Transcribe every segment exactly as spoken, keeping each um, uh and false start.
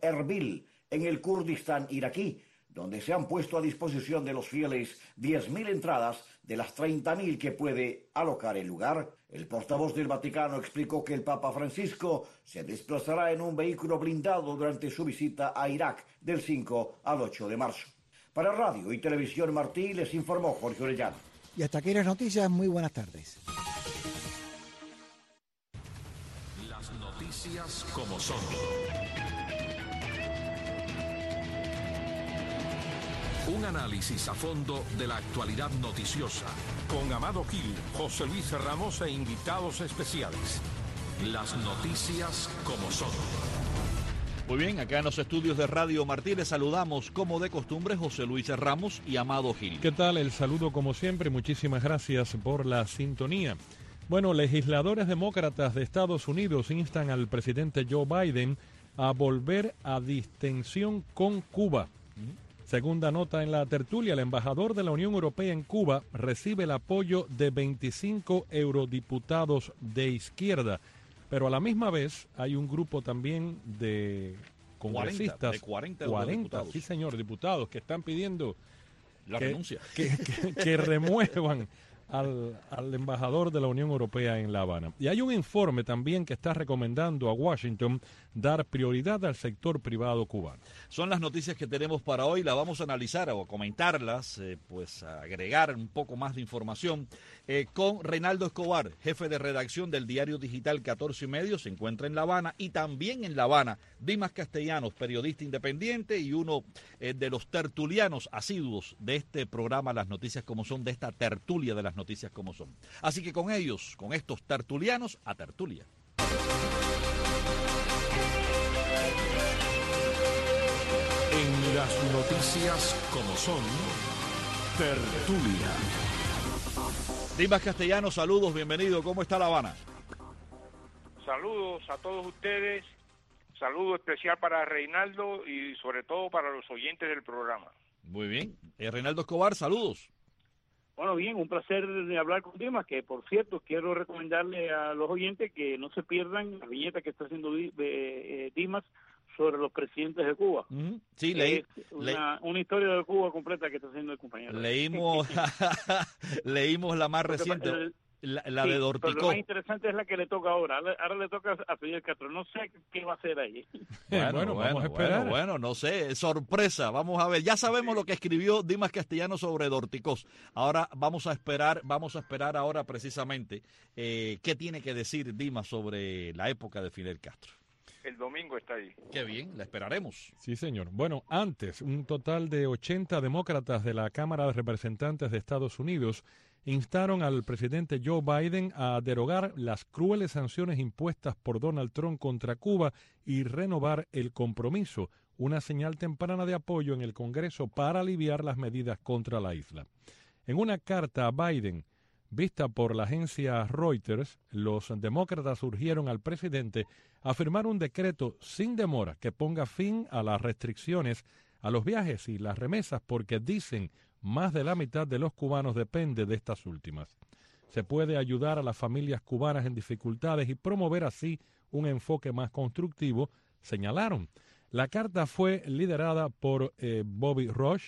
Erbil, en el Kurdistán iraquí, donde se han puesto a disposición de los fieles diez mil entradas de las treinta mil que puede alocar el lugar. El portavoz del Vaticano explicó que el Papa Francisco se desplazará en un vehículo blindado durante su visita a Irak del cinco al ocho de marzo. Para Radio y Televisión Martí les informó Jorge Orellana. Y hasta aquí las noticias, muy buenas tardes. Las noticias como son. Un análisis a fondo de la actualidad noticiosa. Con Amado Gil, José Luis Ramos e invitados especiales. Las noticias como son. Muy bien, acá en los estudios de Radio Martí les saludamos como de costumbre José Luis Ramos y Amado Gil. ¿Qué tal? El saludo como siempre, muchísimas gracias por la sintonía. Bueno, legisladores demócratas de Estados Unidos instan al presidente Joe Biden a volver a distensión con Cuba. Segunda nota en la tertulia, el embajador de la Unión Europea en Cuba recibe el apoyo de veinticinco eurodiputados de izquierda, pero a la misma vez hay un grupo también de congresistas, cuarenta, de cuarenta, cuarenta, sí señor, diputados que están pidiendo la que, renuncia, que, que, que remuevan al, al embajador de la Unión Europea en La Habana. Y hay un informe también que está recomendando a Washington dar prioridad al sector privado cubano. Son las noticias que tenemos para hoy, las vamos a analizar o a comentarlas, eh, pues a agregar un poco más de información eh, con Reinaldo Escobar, jefe de redacción del diario digital catorce y medio, se encuentra en La Habana, y también en La Habana, Dimas Castellanos, periodista independiente y uno eh, de los tertulianos asiduos de este programa Las Noticias Como Son, de esta tertulia de Las Noticias Como Son. Así que con ellos, con estos tertulianos, a tertulia. En las noticias como son, tertulia. Dimas Castellanos, saludos, bienvenido. ¿Cómo está La Habana? Saludos a todos ustedes, saludo especial para Reinaldo y sobre todo para los oyentes del programa. Muy bien. Eh, Reinaldo Escobar, saludos. Bueno, bien, un placer de hablar con Dimas, que por cierto quiero recomendarle a los oyentes que no se pierdan la viñeta que está haciendo Dimas sobre los presidentes de Cuba. Uh-huh. Sí, leí. Una, le... una historia de Cuba completa que está haciendo el compañero. Leímos, leímos la más reciente, el, la, la sí, de Dorticó. Pero lo más interesante es la que le toca ahora. Ahora, ahora le toca a Fidel Castro. No sé qué va a hacer ahí. Bueno, bueno, vamos a esperar. Bueno, bueno, no sé, sorpresa. Vamos a ver. Ya sabemos sí. lo que escribió Dimas Castellanos sobre Dorticós. Ahora vamos a esperar, vamos a esperar ahora precisamente eh, qué tiene que decir Dimas sobre la época de Fidel Castro. El domingo está ahí. Qué bien, la esperaremos. Sí, señor. Bueno, antes, un total de ochenta demócratas de la Cámara de Representantes de Estados Unidos instaron al presidente Joe Biden a derogar las crueles sanciones impuestas por Donald Trump contra Cuba y renovar el compromiso, una señal temprana de apoyo en el Congreso para aliviar las medidas contra la isla. En una carta a Biden, vista por la agencia Reuters, los demócratas urgieron al presidente a firmar un decreto sin demora que ponga fin a las restricciones a los viajes y las remesas, porque dicen más de la mitad de los cubanos depende de estas últimas. Se puede ayudar a las familias cubanas en dificultades y promover así un enfoque más constructivo, señalaron. La carta fue liderada por eh, Bobby Rush,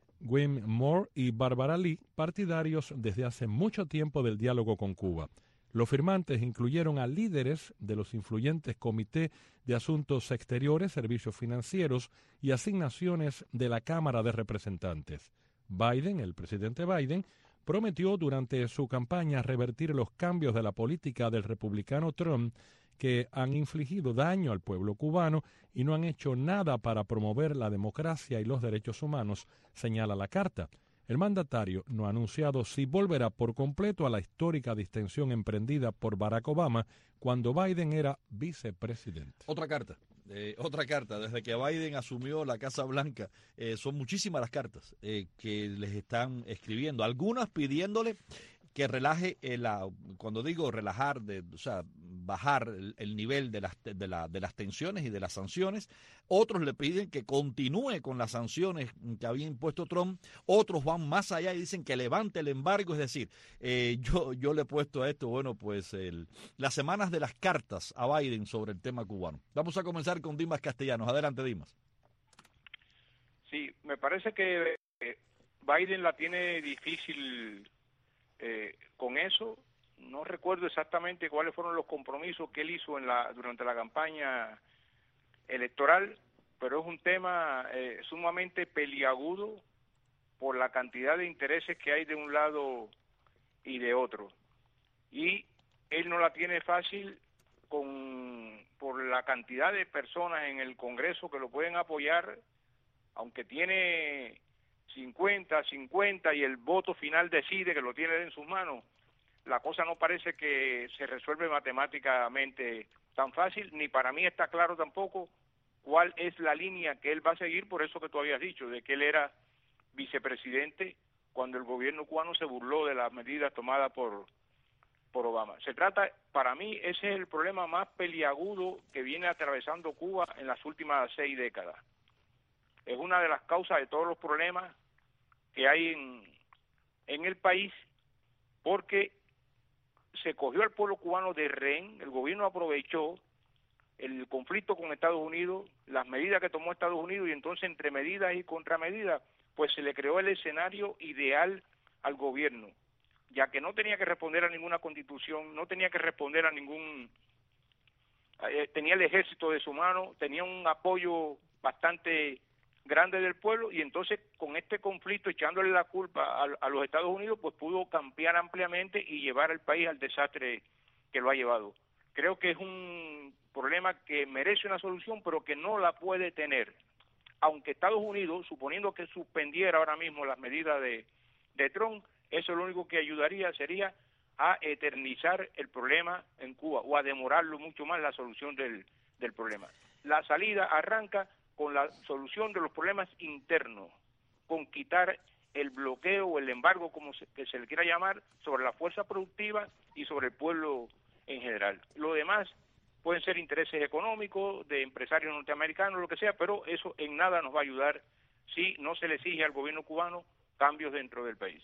Wim Moore y Barbara Lee, partidarios desde hace mucho tiempo del diálogo con Cuba. Los firmantes incluyeron a líderes de los influyentes Comité de Asuntos Exteriores, Servicios Financieros y Asignaciones de la Cámara de Representantes. Biden, el presidente Biden, prometió durante su campaña revertir los cambios de la política del republicano Trump que han infligido daño al pueblo cubano y no han hecho nada para promover la democracia y los derechos humanos, señala la carta. El mandatario no ha anunciado si volverá por completo a la histórica distensión emprendida por Barack Obama cuando Biden era vicepresidente. Otra carta, eh, otra carta. Desde que Biden asumió la Casa Blanca, eh, son muchísimas las cartas eh, que les están escribiendo, algunas pidiéndole que relaje, eh, la, cuando digo relajar, de, o sea, bajar el, el nivel de las, de, la, de las tensiones y de las sanciones. Otros le piden que continúe con las sanciones que había impuesto Trump. Otros van más allá y dicen que levante el embargo. Es decir, eh, yo, yo le he puesto a esto, bueno, pues el, las semanas de las cartas a Biden sobre el tema cubano. Vamos a comenzar con Dimas Castellanos. Adelante, Dimas. Sí, me parece que eh, Biden la tiene difícil eh, con eso. No recuerdo exactamente cuáles fueron los compromisos que él hizo en la durante la campaña electoral, pero es un tema eh, sumamente peliagudo por la cantidad de intereses que hay de un lado y de otro. Y él no la tiene fácil con por la cantidad de personas en el Congreso que lo pueden apoyar, aunque tiene cincuenta, cincuenta y el voto final decide que lo tiene en sus manos. La cosa no parece que se resuelve matemáticamente tan fácil, ni para mí está claro tampoco cuál es la línea que él va a seguir, por eso que tú habías dicho, de que él era vicepresidente cuando el gobierno cubano se burló de las medidas tomadas por, por Obama. Se trata, para mí, ese es el problema más peliagudo que viene atravesando Cuba en las últimas seis décadas. Es una de las causas de todos los problemas que hay en, en el país, porque se cogió al pueblo cubano de rehén. El gobierno aprovechó el conflicto con Estados Unidos, las medidas que tomó Estados Unidos, y entonces entre medidas y contramedidas, pues se le creó el escenario ideal al gobierno, ya que no tenía que responder a ninguna constitución, no tenía que responder a ningún... Eh, tenía el ejército de su mano, tenía un apoyo bastante grande del pueblo, y entonces con este conflicto, echándole la culpa a, a los Estados Unidos, pues pudo campear ampliamente y llevar al país al desastre que lo ha llevado. Creo que es un problema que merece una solución, pero que no la puede tener. Aunque Estados Unidos, suponiendo que suspendiera ahora mismo las medidas de, de Trump, eso lo único que ayudaría sería a eternizar el problema en Cuba, o a demorarlo mucho más la solución del, del problema. La salida arranca con la solución de los problemas internos, con quitar el bloqueo o el embargo, como se, que se le quiera llamar, sobre la fuerza productiva y sobre el pueblo en general. Lo demás pueden ser intereses económicos, de empresarios norteamericanos, lo que sea, pero eso en nada nos va a ayudar si no se le exige al gobierno cubano cambios dentro del país.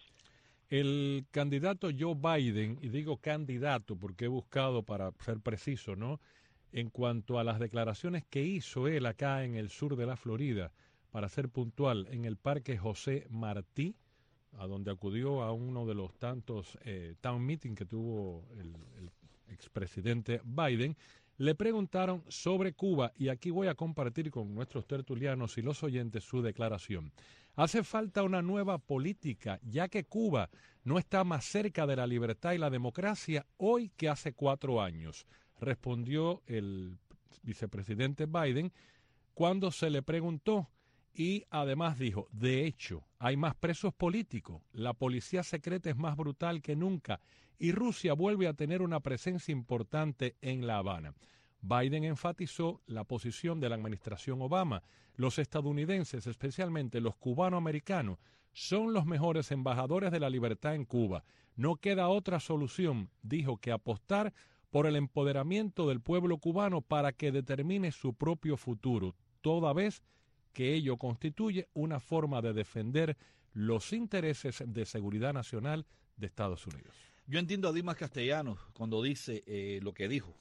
El candidato Joe Biden, y digo candidato porque he buscado para ser preciso, ¿no?, en cuanto a las declaraciones que hizo él acá en el sur de la Florida, para ser puntual, en el Parque José Martí, a donde acudió a uno de los tantos eh, town meeting que tuvo el, el expresidente Biden, le preguntaron sobre Cuba, y aquí voy a compartir con nuestros tertulianos y los oyentes su declaración. Hace falta una nueva política, ya que Cuba no está más cerca de la libertad y la democracia hoy que hace cuatro años, respondió el vicepresidente Biden cuando se le preguntó, y además dijo, de hecho, hay más presos políticos, la policía secreta es más brutal que nunca y Rusia vuelve a tener una presencia importante en La Habana. Biden enfatizó la posición de la administración Obama. Los estadounidenses, especialmente los cubanoamericanos, son los mejores embajadores de la libertad en Cuba. No queda otra solución, dijo, que apostar por el empoderamiento del pueblo cubano para que determine su propio futuro, toda vez que ello constituye una forma de defender los intereses de seguridad nacional de Estados Unidos. Yo entiendo a Dimas Castellanos cuando dice eh, lo que dijo,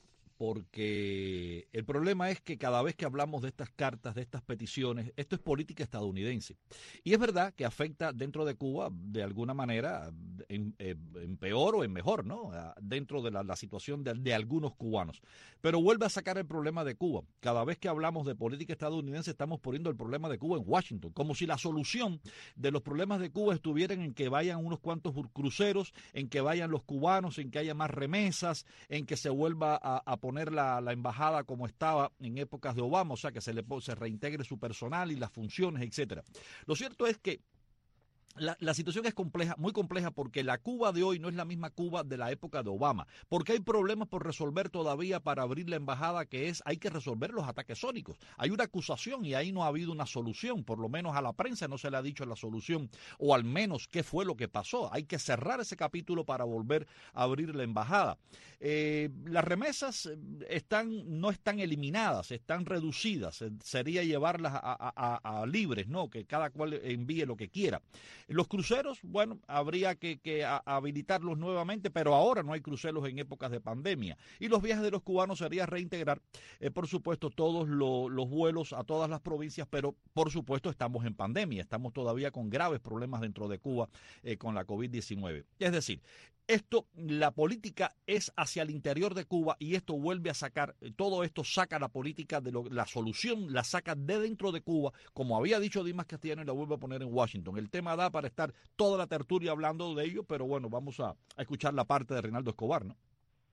porque el problema es que cada vez que hablamos de estas cartas, de estas peticiones, esto es política estadounidense. Y es verdad que afecta dentro de Cuba de alguna manera, en, en peor o en mejor, ¿no? Dentro de la, la situación de, de algunos cubanos. Pero vuelve a sacar el problema de Cuba. Cada vez que hablamos de política estadounidense estamos poniendo el problema de Cuba en Washington, como si la solución de los problemas de Cuba estuvieran en que vayan unos cuantos cruceros, en que vayan los cubanos, en que haya más remesas, en que se vuelva a, a poner la, la embajada como estaba en épocas de Obama, o sea, que se le se reintegre su personal y las funciones, etcétera. Lo cierto es que La, la situación es compleja, muy compleja, porque la Cuba de hoy no es la misma Cuba de la época de Obama, porque hay problemas por resolver todavía para abrir la embajada, que es, hay que resolver los ataques sónicos. Hay una acusación y ahí no ha habido una solución, por lo menos a la prensa no se le ha dicho la solución, o al menos qué fue lo que pasó. Hay que cerrar ese capítulo para volver a abrir la embajada. Eh, las remesas están, no están eliminadas, están reducidas, sería llevarlas a, a, a, a libres, ¿no? Que cada cual envíe lo que quiera. Los cruceros, bueno, habría que, que habilitarlos nuevamente, pero ahora no hay cruceros en épocas de pandemia. Y los viajes de los cubanos sería reintegrar, eh, por supuesto, todos lo, los vuelos a todas las provincias, pero por supuesto estamos en pandemia, estamos todavía con graves problemas dentro de Cuba eh, con la COVID diecinueve. Es decir, esto, la política es hacia el interior de Cuba y esto vuelve a sacar, todo esto saca la política de lo, la solución la saca de dentro de Cuba, como había dicho Dimas Castellano y la vuelve a poner en Washington. El tema da para estar toda la tertulia hablando de ello, pero bueno, vamos a, a escuchar la parte de Reinaldo Escobar, ¿no?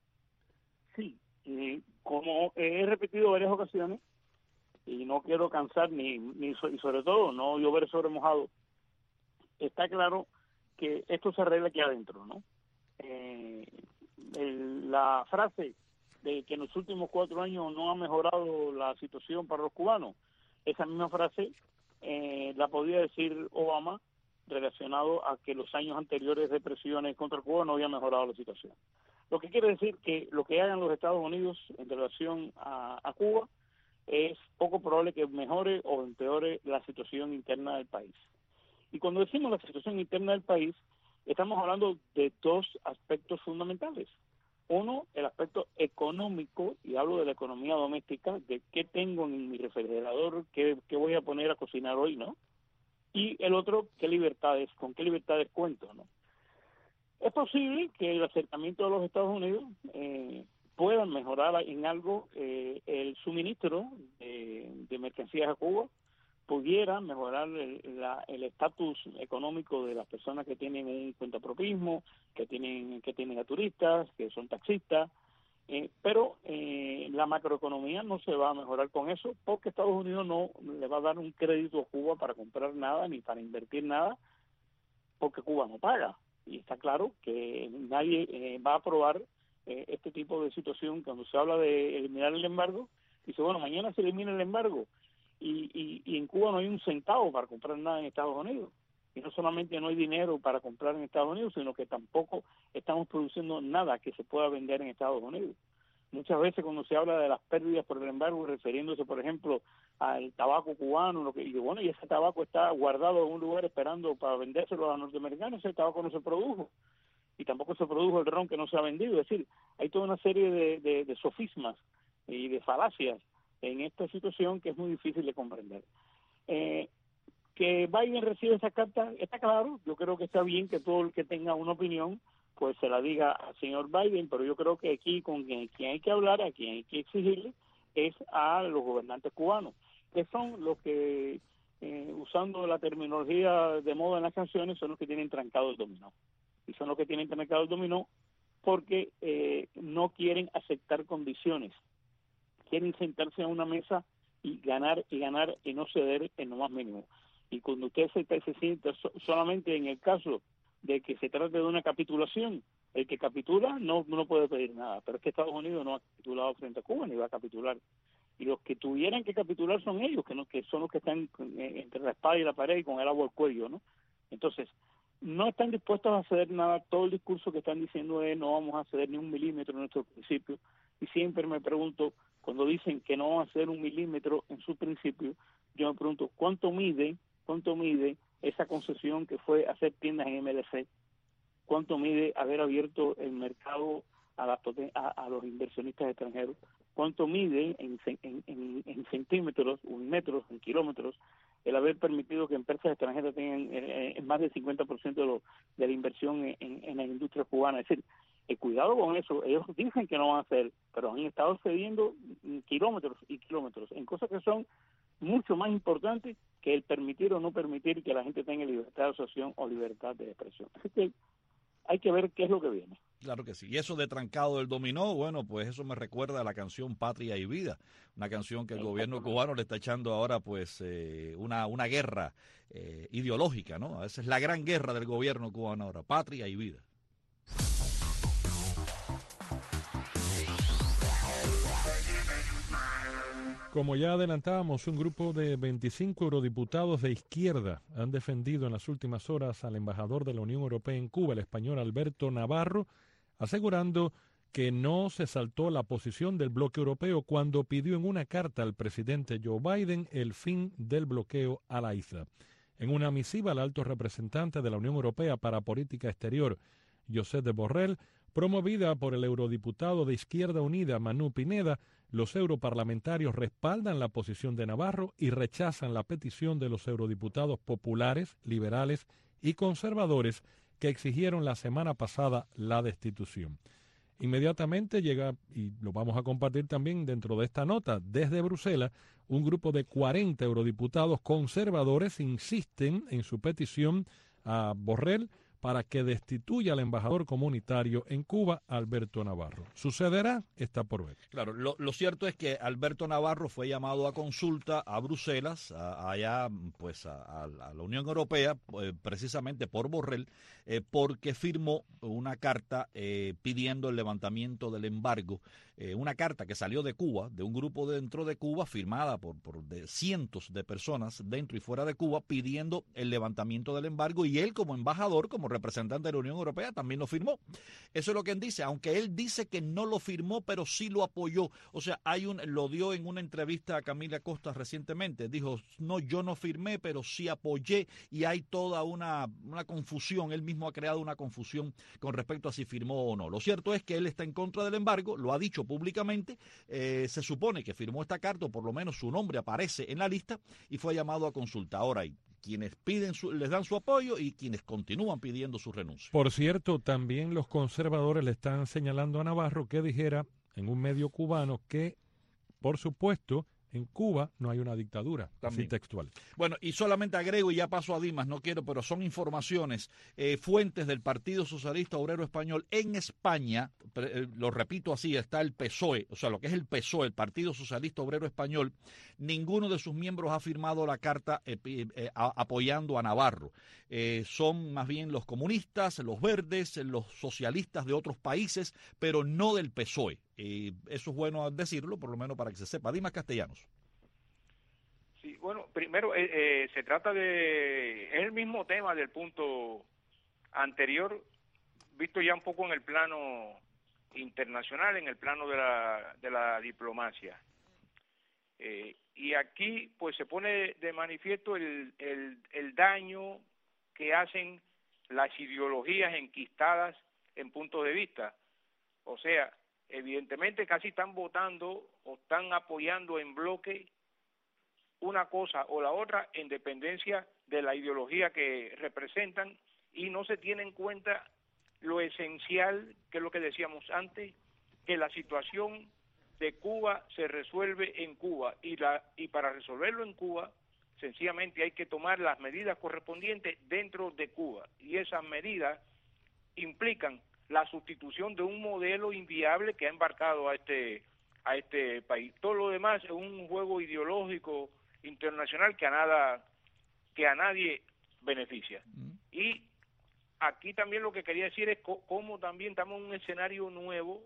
Sí, eh, como he repetido varias ocasiones, y no quiero cansar ni, ni y sobre todo no llover sobre mojado, está claro que esto se arregla aquí adentro, ¿no? Eh, el, la frase de que en los últimos cuatro años no ha mejorado la situación para los cubanos, esa misma frase eh, la podía decir Obama relacionado a que los años anteriores de presiones contra Cuba no había mejorado la situación. Lo que quiere decir que lo que hagan los Estados Unidos en relación a, a Cuba es poco probable que mejore o empeore la situación interna del país. Y cuando decimos la situación interna del país, estamos hablando de dos aspectos fundamentales. Uno, el aspecto económico, y hablo de la economía doméstica, de qué tengo en mi refrigerador, qué, qué voy a poner a cocinar hoy, ¿no? Y el otro, qué libertades, con qué libertades cuento, ¿no? Es posible que el acercamiento de los Estados Unidos eh, pueda mejorar en algo eh, el suministro de, de mercancías a Cuba, pudiera mejorar el estatus económico de las personas que tienen un cuentapropismo, que tienen que tienen a turistas, que son taxistas, eh, pero eh, la macroeconomía no se va a mejorar con eso, porque Estados Unidos no le va a dar un crédito a Cuba para comprar nada ni para invertir nada, porque Cuba no paga. Y está claro que nadie eh, va a aprobar eh, este tipo de situación. Cuando se habla de eliminar el embargo, dice, bueno, mañana se elimina el embargo, Y, y, y en Cuba no hay un centavo para comprar nada en Estados Unidos. Y no solamente no hay dinero para comprar en Estados Unidos, sino que tampoco estamos produciendo nada que se pueda vender en Estados Unidos. Muchas veces cuando se habla de las pérdidas por el embargo, refiriéndose, por ejemplo, al tabaco cubano, lo que y bueno, y ese tabaco está guardado en un lugar esperando para vendérselo a los norteamericanos, ese tabaco no se produjo. Y tampoco se produjo el ron que no se ha vendido. Es decir, hay toda una serie de, de, de sofismas y de falacias en esta situación que es muy difícil de comprender. Eh, que Biden recibe esa carta, está claro, yo creo que está bien que todo el que tenga una opinión, pues se la diga al señor Biden, pero yo creo que aquí con quien, quien hay que hablar, a quien hay que exigirle, es a los gobernantes cubanos, que son los que, eh, usando la terminología de moda en las canciones, son los que tienen trancado el dominó. Y son los que tienen trancado el dominó porque eh, no quieren aceptar condiciones, quieren sentarse a una mesa y ganar y ganar y no ceder en lo más mínimo. Y cuando usted se, se sienta so, solamente en el caso de que se trate de una capitulación, el que capitula no, no puede pedir nada, pero es que Estados Unidos no ha capitulado frente a Cuba ni va a capitular. Y los que tuvieran que capitular son ellos, que no que son los que están entre la espada y la pared y con el agua al cuello, ¿no? Entonces, no están dispuestos a ceder nada. Todo el discurso que están diciendo es no vamos a ceder ni un milímetro en nuestros principios. Y siempre me pregunto, cuando dicen que no van a ceder un milímetro en su principio, yo me pregunto, ¿cuánto mide, cuánto mide esa concesión que fue hacer tiendas en M L C? ¿Cuánto mide haber abierto el mercado a, la, a, a los inversionistas extranjeros? ¿Cuánto mide en, en, en, en centímetros, en metros, en kilómetros, el haber permitido que empresas extranjeras tengan eh, más del cincuenta por ciento de, lo, de la inversión en, en, en la industria cubana? Es decir, eh, cuidado con eso. Ellos dicen que no van a hacer, pero han estado cediendo kilómetros y kilómetros en cosas que son mucho más importantes que el permitir o no permitir que la gente tenga libertad de asociación o libertad de expresión. Así que hay que ver qué es lo que viene. Claro que sí. Y eso de trancado del dominó, bueno, pues eso me recuerda a la canción Patria y Vida, una canción que el gobierno cubano le está echando ahora, pues, eh, una, una guerra eh, ideológica, ¿no? Esa es la gran guerra del gobierno cubano ahora, Patria y Vida. Como ya adelantábamos, un grupo de veinticinco eurodiputados de izquierda han defendido en las últimas horas al embajador de la Unión Europea en Cuba, el español Alberto Navarro, asegurando que no se saltó la posición del bloque europeo cuando pidió en una carta al presidente Joe Biden el fin del bloqueo a la isla. En una misiva, el alto representante de la Unión Europea para Política Exterior, Josep Borrell, promovida por el eurodiputado de Izquierda Unida, Manu Pineda, los europarlamentarios respaldan la posición de Navarro y rechazan la petición de los eurodiputados populares, liberales y conservadores que exigieron la semana pasada la destitución. Inmediatamente llega, y lo vamos a compartir también dentro de esta nota, desde Bruselas, un grupo de cuarenta eurodiputados conservadores insisten en su petición a Borrell para que destituya al embajador comunitario en Cuba, Alberto Navarro. ¿Sucederá? Está por ver. Claro, lo, lo cierto es que Alberto Navarro fue llamado a consulta a Bruselas, a, allá pues a, a la Unión Europea, eh, precisamente por Borrell, eh, porque firmó una carta eh, pidiendo el levantamiento del embargo, eh, una carta que salió de Cuba, de un grupo dentro de Cuba, firmada por, por de cientos de personas dentro y fuera de Cuba, pidiendo el levantamiento del embargo, y él como embajador, como representante de la Unión Europea, también lo firmó. Eso es lo que él dice, aunque él dice que no lo firmó, pero sí lo apoyó. O sea, hay un, lo dio en una entrevista a Camila Costa recientemente. Dijo, no, yo no firmé, pero sí apoyé, y hay toda una, una confusión. Él mismo ha creado una confusión con respecto a si firmó o no. Lo cierto es que él está en contra del embargo, lo ha dicho públicamente, eh, se supone que firmó esta carta, o por lo menos su nombre aparece en la lista, y fue llamado a consulta. Ahora hay quienes piden su, les dan su apoyo y quienes continúan pidiendo su renuncia. Por cierto, también los conservadores le están señalando a Navarro que dijera en un medio cubano que, por supuesto, en Cuba no hay una dictadura, así textual. Bueno, y solamente agrego, y ya paso a Dimas, no quiero, pero son informaciones, eh, fuentes del Partido Socialista Obrero Español en España, eh, lo repito así, está el P S O E, o sea, lo que es el P S O E, el Partido Socialista Obrero Español, ninguno de sus miembros ha firmado la carta eh, eh, a, apoyando a Navarro. Eh, son más bien los comunistas, los verdes, los socialistas de otros países, pero no del P S O E. Eh, eso es bueno decirlo, por lo menos para que se sepa. Dimas Castellanos. Sí, bueno, primero eh, eh, se trata de, es el mismo tema del punto anterior, visto ya un poco en el plano internacional, en el plano de la, de la diplomacia. Eh, y aquí pues se pone de manifiesto el, el, el daño que hacen las ideologías enquistadas en puntos de vista. O sea, evidentemente casi están votando o están apoyando en bloque una cosa o la otra en dependencia de la ideología que representan, y no se tiene en cuenta lo esencial, que es lo que decíamos antes, que la situación de Cuba se resuelve en Cuba, y la y para resolverlo en Cuba sencillamente hay que tomar las medidas correspondientes dentro de Cuba, y esas medidas implican la sustitución de un modelo inviable que ha embarcado a este a este país. Todo lo demás es un juego ideológico internacional que a nada que a nadie beneficia. Mm. Y aquí también lo que quería decir es co cómo también estamos en un escenario nuevo.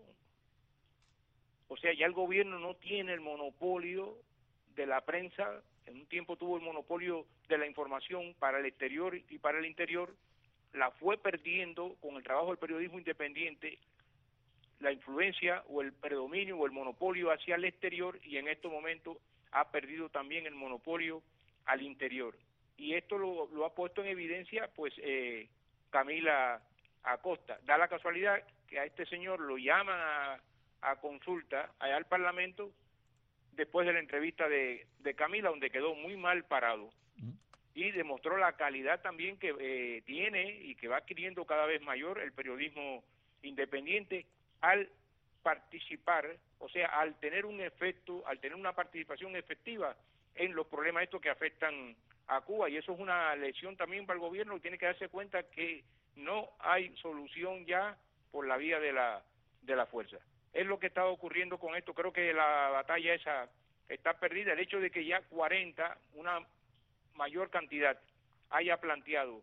O sea, ya el gobierno no tiene el monopolio de la prensa. En un tiempo tuvo el monopolio de la información para el exterior y para el interior. La fue perdiendo con el trabajo del periodismo independiente, la influencia o el predominio o el monopolio hacia el exterior, y en estos momentos ha perdido también el monopolio al interior. Y esto lo, lo ha puesto en evidencia pues eh, Camila Acosta. Da la casualidad que a este señor lo llaman a, a consulta allá al Parlamento después de la entrevista de, de Camila, donde quedó muy mal parado. Y demostró la calidad también que eh, tiene y que va adquiriendo cada vez mayor el periodismo independiente al participar, o sea, al tener un efecto, al tener una participación efectiva en los problemas estos que afectan a Cuba. Y eso es una lección también para el gobierno, que tiene que darse cuenta que no hay solución ya por la vía de la de la fuerza. Es lo que está ocurriendo con esto. Creo que la batalla esa está perdida. El hecho de que ya cuarenta, una mayor cantidad, haya planteado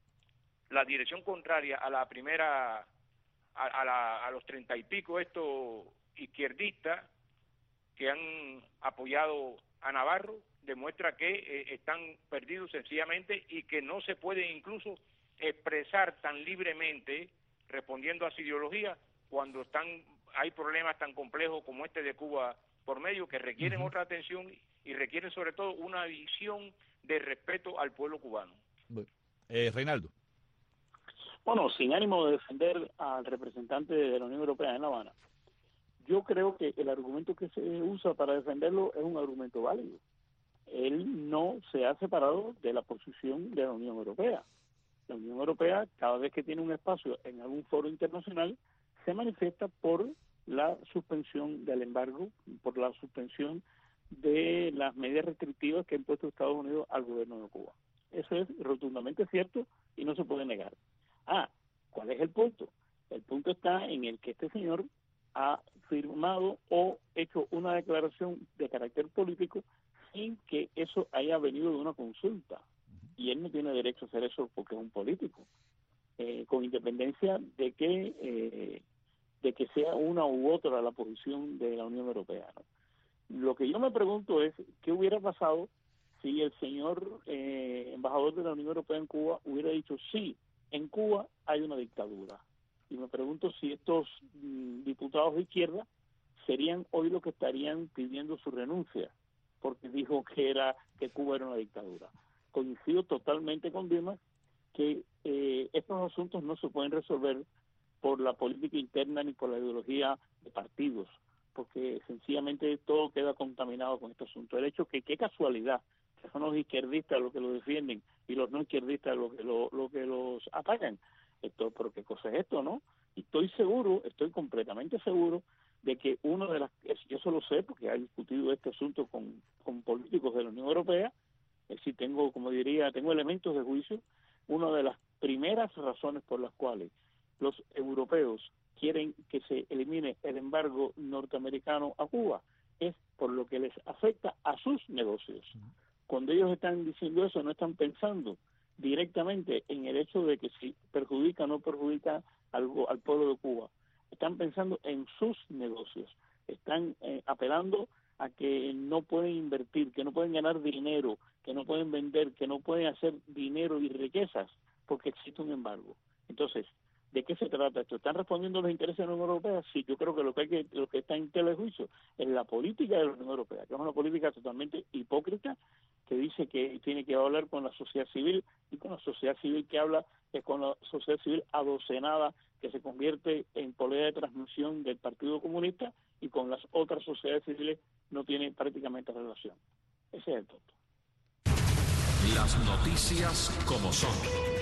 la dirección contraria a la primera, a, a, la, a los treinta y pico estos izquierdistas que han apoyado a Navarro, demuestra que eh, están perdidos sencillamente y que no se puede incluso expresar tan libremente respondiendo a su ideología cuando están hay problemas tan complejos como este de Cuba por medio que requieren uh-huh. otra atención y requieren sobre todo una visión de respeto al pueblo cubano. Eh, Reinaldo. Bueno, sin ánimo de defender al representante de la Unión Europea en La Habana, yo creo que el argumento que se usa para defenderlo es un argumento válido. Él no se ha separado de la posición de la Unión Europea. La Unión Europea, cada vez que tiene un espacio en algún foro internacional, se manifiesta por la suspensión del embargo, por la suspensión de las medidas restrictivas que ha impuesto Estados Unidos al gobierno de Cuba. Eso es rotundamente cierto y no se puede negar. Ah, ¿cuál es el punto? El punto está en el que este señor ha firmado o hecho una declaración de carácter político sin que eso haya venido de una consulta. Y él no tiene derecho a hacer eso porque es un político, eh, con independencia de que eh, de que sea una u otra la posición de la Unión Europea, ¿no? Lo que yo me pregunto es, ¿qué hubiera pasado si el señor eh, embajador de la Unión Europea en Cuba hubiera dicho, sí, en Cuba hay una dictadura? Y me pregunto si estos mm, diputados de izquierda serían hoy los que estarían pidiendo su renuncia, porque dijo que era que Cuba era una dictadura. Coincido totalmente con Dimas que eh, estos asuntos no se pueden resolver por la política interna ni por la ideología de partidos, porque sencillamente todo queda contaminado con este asunto. El hecho que, qué casualidad, que son los izquierdistas los que lo defienden y los no izquierdistas los que, lo, lo que los atacan. Esto, pero qué cosa es esto, ¿no? Y estoy seguro, estoy completamente seguro de que uno de las, yo eso lo sé porque he discutido este asunto con, con políticos de la Unión Europea, es decir, tengo, como diría, tengo elementos de juicio. Una de las primeras razones por las cuales los europeos quieren que se elimine el embargo norteamericano a Cuba es por lo que les afecta a sus negocios. Cuando ellos están diciendo eso, no están pensando directamente en el hecho de que si perjudica o no perjudica algo al pueblo de Cuba. Están pensando en sus negocios. Están eh, apelando a que no pueden invertir, que no pueden ganar dinero, que no pueden vender, que no pueden hacer dinero y riquezas porque existe un embargo. Entonces, ¿de qué se trata esto? ¿Están respondiendo a los intereses de la Unión Europea? Sí, yo creo que lo que, hay que, lo que está en telejuicio es la política de la Unión Europea, que es una política totalmente hipócrita, que dice que tiene que hablar con la sociedad civil, y con la sociedad civil que habla es con la sociedad civil adocenada, que se convierte en polea de transmisión del Partido Comunista, y con las otras sociedades civiles no tiene prácticamente relación. Ese es el punto. Las noticias como son.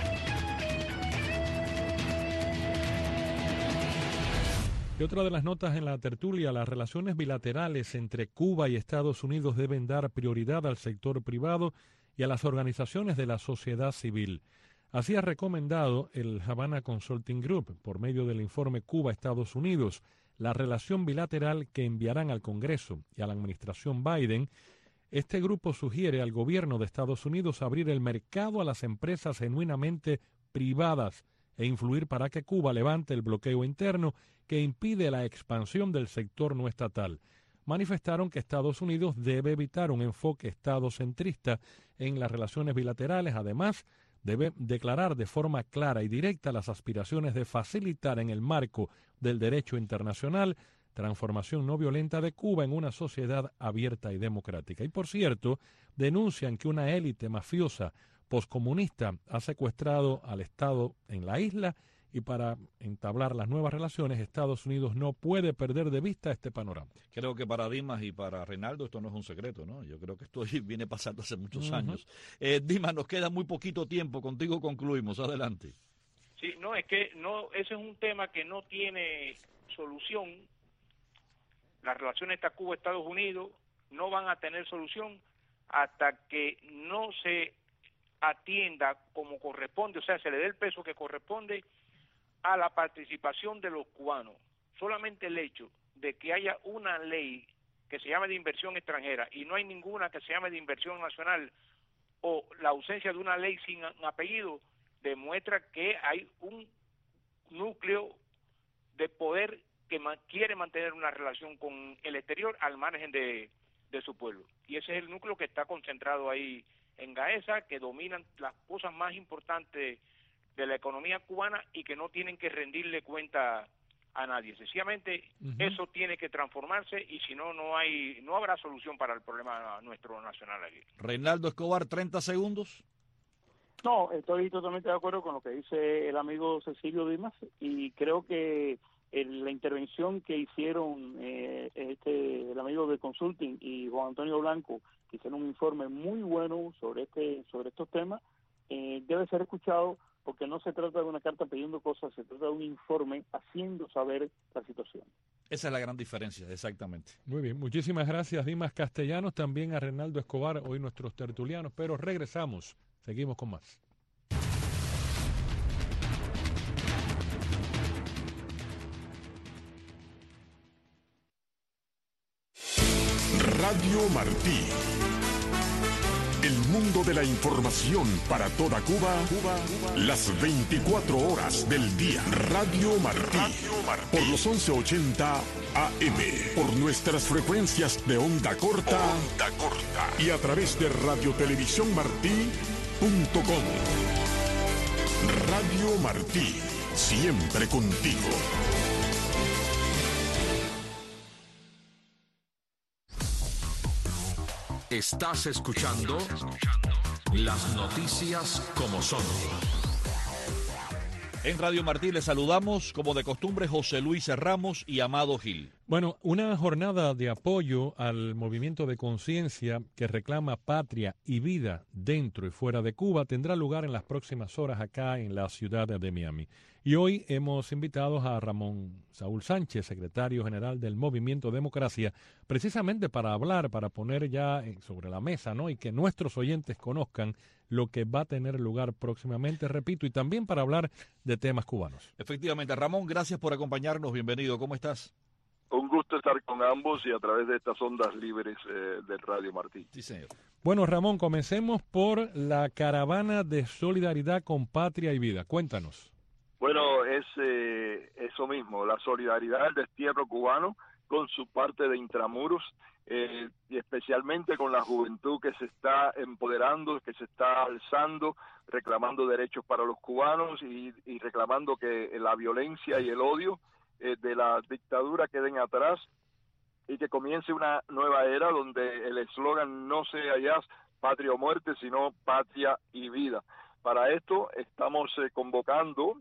Y otra de las notas en la tertulia, las relaciones bilaterales entre Cuba y Estados Unidos deben dar prioridad al sector privado y a las organizaciones de la sociedad civil. Así ha recomendado el Havana Consulting Group, por medio del informe Cuba-Estados Unidos, la relación bilateral que enviarán al Congreso y a la administración Biden. Este grupo sugiere al gobierno de Estados Unidos abrir el mercado a las empresas genuinamente privadas e influir para que Cuba levante el bloqueo interno que impide la expansión del sector no estatal. Manifestaron que Estados Unidos debe evitar un enfoque estadocentrista en las relaciones bilaterales. Además, debe declarar de forma clara y directa las aspiraciones de facilitar en el marco del derecho internacional transformación no violenta de Cuba en una sociedad abierta y democrática. Y por cierto, denuncian que una élite mafiosa poscomunista ha secuestrado al Estado en la isla, y para entablar las nuevas relaciones, Estados Unidos no puede perder de vista este panorama. Creo que para Dimas y para Reinaldo esto no es un secreto, ¿no? Yo creo que esto viene pasando hace muchos uh-huh. años. Eh, Dimas, nos queda muy poquito tiempo, contigo concluimos, adelante. Sí, no, es que no, ese es un tema que no tiene solución. Las relaciones entre Cuba y Estados Unidos no van a tener solución hasta que no se atienda como corresponde, o sea, se le dé el peso que corresponde a la participación de los cubanos. Solamente el hecho de que haya una ley que se llame de inversión extranjera y no hay ninguna que se llame de inversión nacional, o la ausencia de una ley sin apellido, demuestra que hay un núcleo de poder que ma- quiere mantener una relación con el exterior al margen de, de su pueblo. Y ese es el núcleo que está concentrado ahí en Gaesa, que dominan las cosas más importantes de la economía cubana y que no tienen que rendirle cuenta a nadie. Sencillamente uh-huh. eso tiene que transformarse, y si no, no hay, no habrá solución para el problema nuestro nacional aquí. Reinaldo Escobar, treinta segundos. No, estoy totalmente de acuerdo con lo que dice el amigo Cecilio Dimas, y creo que el, la intervención que hicieron eh, este el amigo de Consulting y Juan Antonio Blanco, que hicieron un informe muy bueno sobre este sobre estos temas, eh, debe ser escuchado, porque no se trata de una carta pidiendo cosas, se trata de un informe haciendo saber la situación. Esa es la gran diferencia, exactamente. Muy bien, muchísimas gracias Dimas Castellanos, también a Reinaldo Escobar, hoy nuestros tertulianos, pero regresamos, seguimos con más. Radio Martí. El mundo de la información para toda Cuba, Cuba, las veinticuatro horas del día. Radio Martí, Radio Martí. Por los once ochenta A M, por nuestras frecuencias de onda corta, onda corta y a través de radiotelevisión martí punto com. Radio Martí, siempre contigo. Estás escuchando las noticias como son. En Radio Martí les saludamos, como de costumbre, José Luis Ramos y Amado Gil. Bueno, una jornada de apoyo al movimiento de conciencia que reclama patria y vida dentro y fuera de Cuba tendrá lugar en las próximas horas acá en la ciudad de Miami. Y hoy hemos invitado a Ramón Saúl Sánchez, secretario general del Movimiento Democracia, precisamente para hablar, para poner ya sobre la mesa, ¿no? Y que nuestros oyentes conozcan lo que va a tener lugar próximamente, repito, y también para hablar de temas cubanos. Efectivamente. Ramón, gracias por acompañarnos. Bienvenido. ¿Cómo estás? Un gusto estar con ambos y a través de estas ondas libres eh, del Radio Martí. Sí, señor. Bueno, Ramón, comencemos por la caravana de solidaridad con patria y vida. Cuéntanos. Bueno, es eh, eso mismo, la solidaridad del destierro cubano con su parte de intramuros, eh, y especialmente con la juventud que se está empoderando, que se está alzando, reclamando derechos para los cubanos y, y reclamando que la violencia y el odio eh, de la dictadura queden atrás y que comience una nueva era donde el eslogan no sea ya patria o muerte, sino patria y vida. Para esto estamos eh, convocando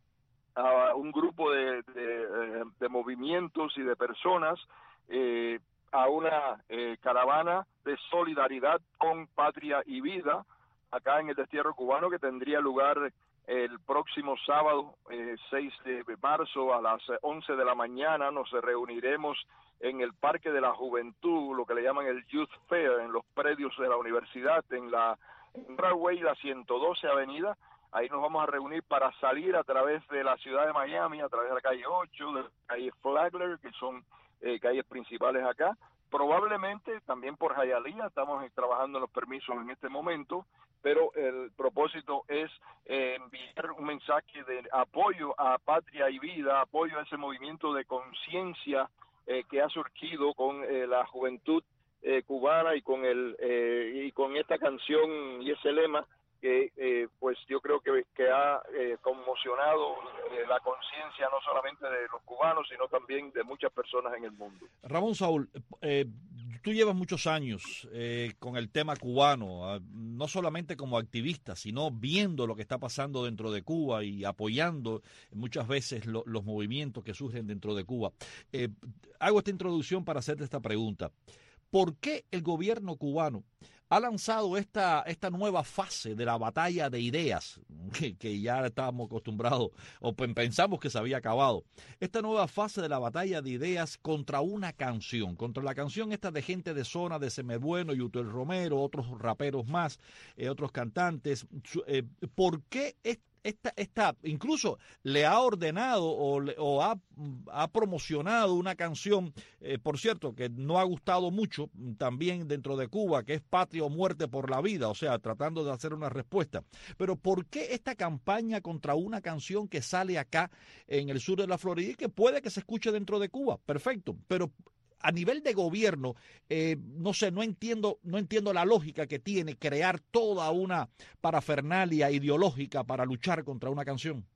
a un grupo de, de, de movimientos y de personas eh, a una eh, caravana de solidaridad con patria y vida acá en el destierro cubano, que tendría lugar el próximo sábado eh, seis de marzo a las once de la mañana. Nos reuniremos en el Parque de la Juventud, lo que le llaman el Youth Fair, en los predios de la universidad, en la en Broadway, la ciento doce Avenida. Ahí nos vamos a reunir para salir a través de la ciudad de Miami, a través de la calle ocho, de la calle Flagler, que son eh, calles principales acá. Probablemente también por Hialeah, estamos trabajando en los permisos en este momento, pero el propósito es eh, enviar un mensaje de apoyo a patria y vida, apoyo a ese movimiento de conciencia eh, que ha surgido con eh, la juventud eh, cubana y con el eh, y con esta canción y ese lema que eh, pues yo creo que, que ha eh, conmocionado eh, la conciencia no solamente de los cubanos, sino también de muchas personas en el mundo. Ramón Saúl, eh, tú llevas muchos años eh, con el tema cubano, eh, no solamente como activista, sino viendo lo que está pasando dentro de Cuba y apoyando muchas veces lo, los movimientos que surgen dentro de Cuba. Eh, hago esta introducción para hacerte esta pregunta. ¿Por qué el gobierno cubano ha lanzado esta, esta nueva fase de la batalla de ideas, que, que ya estábamos acostumbrados o pensamos que se había acabado. Esta nueva fase de la batalla de ideas contra una canción, contra la canción esta de Gente de Zona, de Semebueno, Yutel Romero, otros raperos más, eh, otros cantantes. Eh, ¿Por qué es Esta, esta, incluso le ha ordenado o, le, o ha, ha promocionado una canción, eh, por cierto, que no ha gustado mucho también dentro de Cuba, que es Patria o Muerte por la Vida, o sea, tratando de hacer una respuesta. Pero ¿por qué esta campaña contra una canción que sale acá en el sur de la Florida y que puede que se escuche dentro de Cuba? Perfecto, pero a nivel de gobierno, eh, no sé, no entiendo, no entiendo la lógica que tiene crear toda una parafernalia ideológica para luchar contra una canción.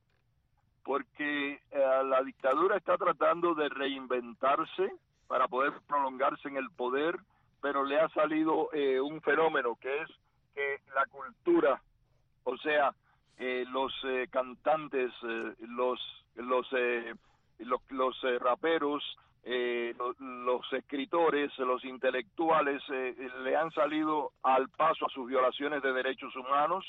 Porque eh, la dictadura está tratando de reinventarse para poder prolongarse en el poder, pero le ha salido eh, un fenómeno que es que la cultura, o sea, eh, los eh, cantantes, eh, los los eh, los, los eh, raperos, Eh, los, los escritores, los intelectuales eh, le han salido al paso a sus violaciones de derechos humanos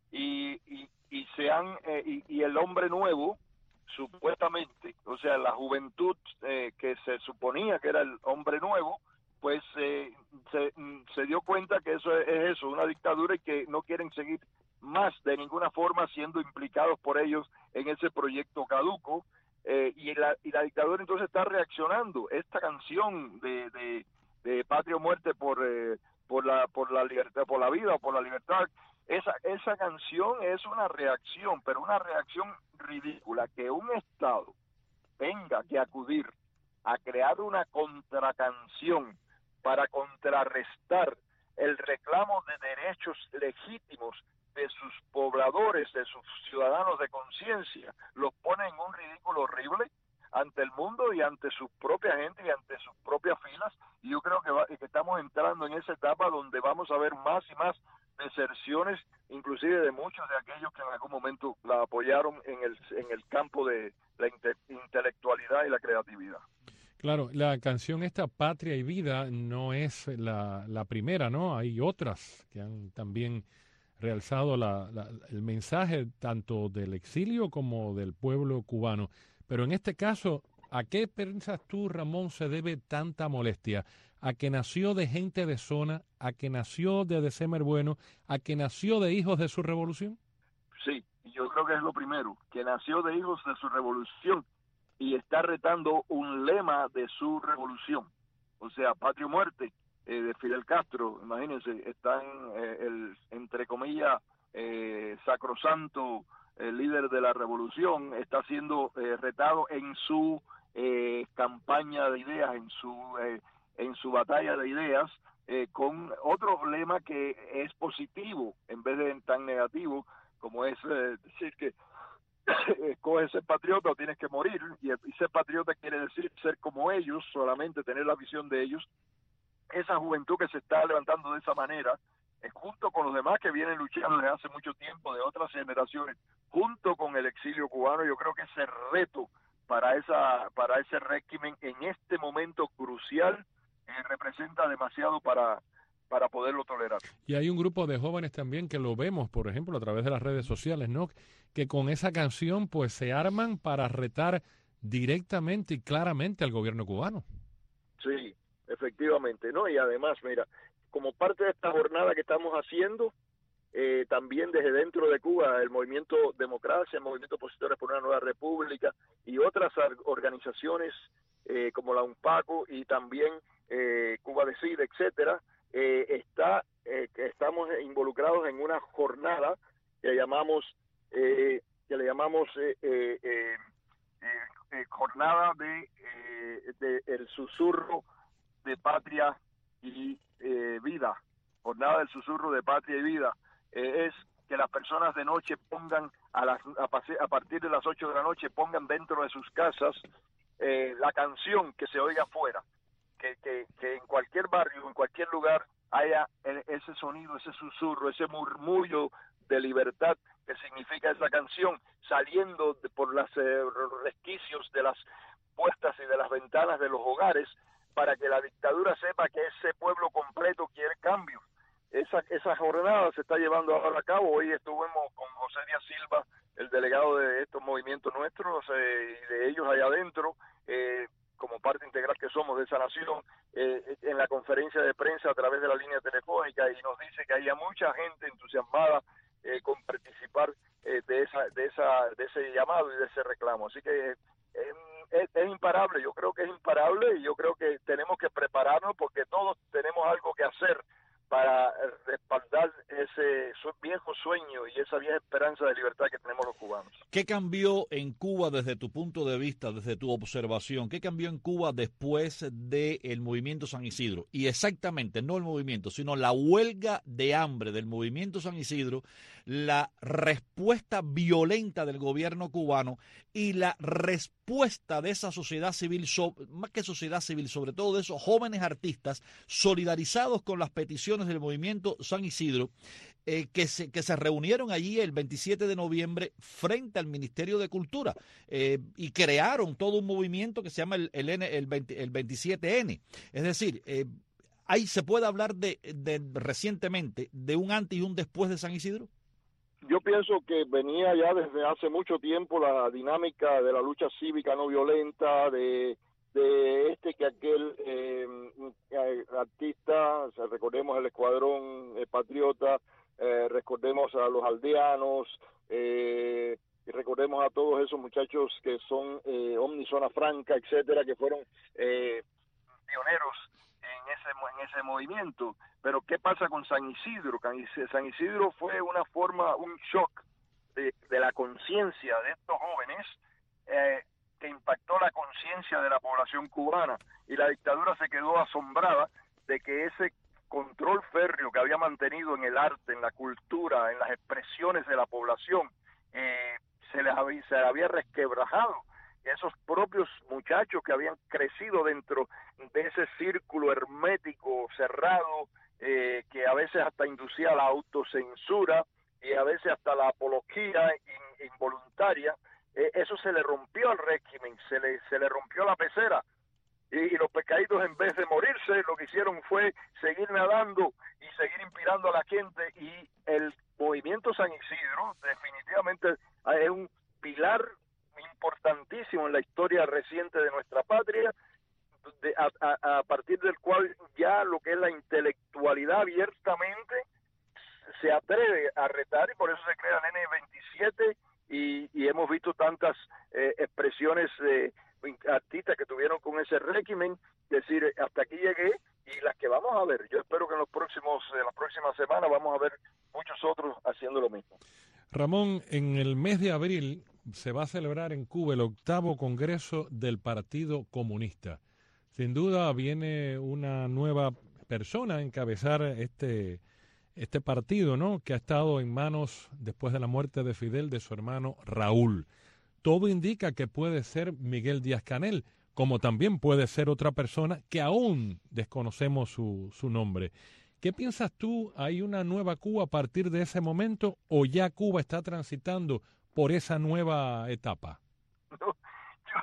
y, y, y se han eh, y, y el hombre nuevo supuestamente, o sea, la juventud eh, que se suponía que era el hombre nuevo, pues eh, se, se dio cuenta que eso es, es eso, una dictadura, y que no quieren seguir más de ninguna forma siendo implicados por ellos en ese proyecto caduco. Eh, y, la, y la dictadura entonces está reaccionando. Esta canción de, de, de Patria o Muerte por eh, por la por la libertad, por la vida o por la libertad, esa esa canción es una reacción, pero una reacción ridícula, que un Estado tenga que acudir a crear una contracanción para contrarrestar el reclamo de derechos legítimos de sus pobladores, de sus ciudadanos de conciencia, los pone en un ridículo horrible ante el mundo y ante su propia gente y ante sus propias filas. Y yo creo que, va, que estamos entrando en esa etapa donde vamos a ver más y más deserciones, inclusive de muchos de aquellos que en algún momento la apoyaron en el, en el campo de la inte, intelectualidad y la creatividad. Claro, la canción esta, Patria y Vida, no es la, la primera, ¿no? Hay otras que han también realzado la, la, el mensaje tanto del exilio como del pueblo cubano. Pero en este caso, ¿a qué piensas tú, Ramón, se debe tanta molestia? ¿A que nació de Gente de Zona? ¿A que nació de De Semebueno? ¿A que nació de Hijos de su Revolución? Sí, yo creo que es lo primero, que nació de Hijos de su Revolución y está retando un lema de su revolución, o sea, Patria o Muerte. Eh, de Fidel Castro, imagínense, están eh, el, entre comillas, eh, sacrosanto, el líder de la revolución, está siendo eh, retado en su eh, campaña de ideas, en su eh, en su batalla de ideas, eh, con otro lema que es positivo en vez de tan negativo, como es eh, decir que escoges ser patriota o tienes que morir, y, y ser patriota quiere decir ser como ellos, solamente tener la visión de ellos. Esa juventud que se está levantando de esa manera, eh, junto con los demás que vienen luchando desde hace mucho tiempo de otras generaciones, junto con el exilio cubano, yo creo que ese reto para esa para ese régimen en este momento crucial eh, representa demasiado para para poderlo tolerar. Y hay un grupo de jóvenes también que lo vemos, por ejemplo, a través de las redes sociales, ¿no? Que con esa canción pues se arman para retar directamente y claramente al gobierno cubano. Sí, efectivamente, ¿no? Y además, mira, como parte de esta jornada que estamos haciendo, eh, también desde dentro de Cuba, el Movimiento Democracia, el Movimiento Opositores por una Nueva República y otras organizaciones eh, como la UNPACO y también eh, Cuba Decide, etcétera, eh, está, eh, estamos involucrados en una jornada que llamamos, eh, que le llamamos eh, eh, eh, eh, jornada de, eh, de el susurro de patria y eh, vida, jornada del susurro de patria y vida. Eh, es que las personas de noche pongan a, las, a, pase, a partir de las ocho de la noche pongan dentro de sus casas eh, la canción que se oiga afuera, que, que, que en cualquier barrio, en cualquier lugar haya ese sonido, ese susurro, ese murmullo de libertad que significa esa canción, saliendo de, por los eh, resquicios de las puertas y de las ventanas de los hogares, para que la dictadura sepa que ese pueblo completo quiere cambio. esa, esa jornada se está llevando ahora a cabo. Hoy estuvimos con José Díaz Silva, el delegado de estos movimientos nuestros eh, y de ellos allá adentro, eh, como parte integral que somos de esa nación, eh, en la conferencia de prensa a través de la línea telefónica, y nos dice que haya mucha gente entusiasmada eh, con participar eh, de esa de esa de ese llamado y de ese reclamo. Así que eh, es, es imparable, yo creo que es imparable, y yo creo que tenemos que prepararnos porque todos tenemos algo que hacer para respaldar ese viejo sueño y esa vieja esperanza de libertad que tenemos los cubanos. ¿Qué cambió en Cuba desde tu punto de vista, desde tu observación? ¿Qué cambió en Cuba después del movimiento San Isidro? Y exactamente, no el movimiento, sino la huelga de hambre del movimiento San Isidro, la respuesta violenta del gobierno cubano y la respuesta de esa sociedad civil, so, más que sociedad civil, sobre todo de esos jóvenes artistas solidarizados con las peticiones del movimiento San Isidro, eh, que, se, que se reunieron allí el veintisiete de noviembre frente al Ministerio de Cultura eh, y crearon todo un movimiento que se llama el, el, N, el, veinte, el veintisiete ene. Es decir, eh, ahí se puede hablar de, de recientemente de un antes y un después de San Isidro. Yo pienso que venía ya desde hace mucho tiempo la dinámica de la lucha cívica no violenta, de, de este que aquel eh, artista, o sea, recordemos el Escuadrón eh, Patriota, eh, recordemos a los aldeanos, eh, y recordemos a todos esos muchachos que son eh, Omni Zona Franca, etcétera, que fueron eh, pioneros en ese en ese movimiento. Pero ¿qué pasa con San Isidro? San Isidro fue una forma, un shock de, de la conciencia de estos jóvenes eh, que impactó la conciencia de la población cubana, y la dictadura se quedó asombrada de que ese control férreo que había mantenido en el arte, en la cultura, en las expresiones de la población, eh, se les había, se había resquebrajado. Esos propios muchachos que habían crecido dentro de ese círculo hermético, cerrado, eh, que a veces hasta inducía la autocensura y a veces hasta la apología in, involuntaria, eh, eso se le rompió al régimen, se le, se le rompió la pecera, y, y los pescaditos, en vez de morirse, lo que hicieron fue seguir nadando y seguir inspirando a la gente. Y el movimiento San Isidro definitivamente es un pilar importantísimo en la historia reciente de nuestra patria, de, a, a, a partir del cual ya lo que es la intelectualidad abiertamente se atreve a retar, y por eso se crea el ene veintisiete, y, y hemos visto tantas eh, expresiones de eh, artistas que tuvieron con ese régimen, decir, hasta aquí llegué, y las que vamos a ver. Yo espero que en los próximos, en las próximas semanas vamos a ver muchos otros haciendo lo mismo. Ramón, en el mes de abril se va a celebrar en Cuba el octavo Congreso del Partido Comunista. Sin duda viene una nueva persona a encabezar este, este partido, ¿no?, que ha estado en manos, después de la muerte de Fidel, de su hermano Raúl. Todo indica que puede ser Miguel Díaz-Canel, como también puede ser otra persona que aún desconocemos su, su nombre. ¿Qué piensas tú? ¿Hay una nueva Cuba a partir de ese momento, o ya Cuba está transitando por esa nueva etapa? No, yo,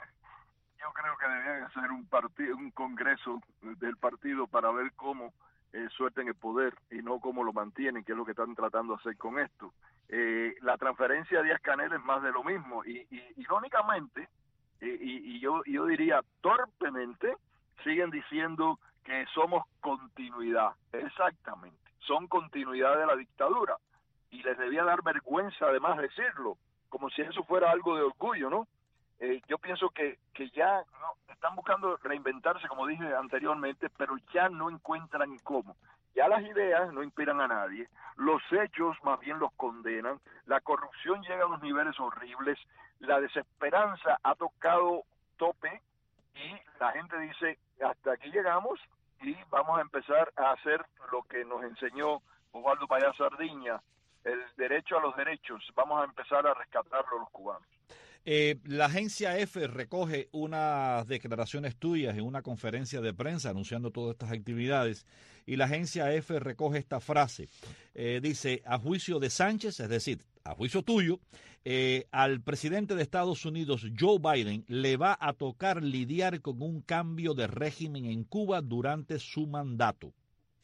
yo creo que deberían hacer un partido, un congreso del partido para ver cómo eh, suelten el poder y no cómo lo mantienen, que es lo que están tratando de hacer con esto. Eh, la transferencia de Díaz-Canel es más de lo mismo, y, y irónicamente, eh, y, y yo, yo diría torpemente, siguen diciendo que somos continuidad. Exactamente, son continuidad de la dictadura, y les debía dar vergüenza además decirlo, como si eso fuera algo de orgullo, ¿no? Eh, yo pienso que, que ya no, están buscando reinventarse, como dije anteriormente, pero ya no encuentran cómo. Ya las ideas no inspiran a nadie, los hechos más bien los condenan, la corrupción llega a unos niveles horribles, la desesperanza ha tocado tope, y la gente dice, hasta aquí llegamos, y vamos a empezar a hacer lo que nos enseñó Osvaldo Payá Sardiña, el derecho a los derechos. Vamos a empezar a rescatarlo los cubanos. Eh, la agencia EFE recoge unas declaraciones tuyas en una conferencia de prensa anunciando todas estas actividades, y la agencia EFE recoge esta frase. Eh, dice, a juicio de Sánchez, es decir, a juicio tuyo, eh, al presidente de Estados Unidos, Joe Biden, le va a tocar lidiar con un cambio de régimen en Cuba durante su mandato.